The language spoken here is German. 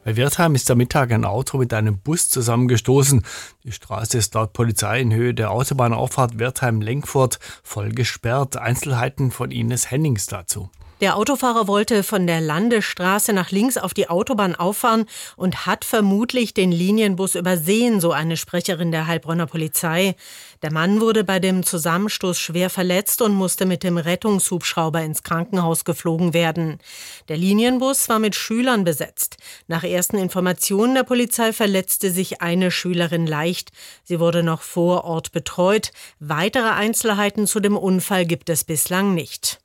Bei Wertheim ist am Mittag ein Auto mit einem Bus zusammengestoßen. Die Straße ist laut Polizei in Höhe der Autobahnauffahrt Wertheim-Lenkfurt voll gesperrt. Einzelheiten von Ines Hennings dazu. Der Autofahrer wollte von der Landesstraße nach links auf die Autobahn auffahren und hat vermutlich den Linienbus übersehen, so eine Sprecherin der Heilbronner Polizei. Der Mann wurde bei dem Zusammenstoß schwer verletzt und musste mit dem Rettungshubschrauber ins Krankenhaus geflogen werden. Der Linienbus war mit Schülern besetzt. Nach ersten Informationen der Polizei verletzte sich eine Schülerin leicht. Sie wurde noch vor Ort betreut. Weitere Einzelheiten zu dem Unfall gibt es bislang nicht.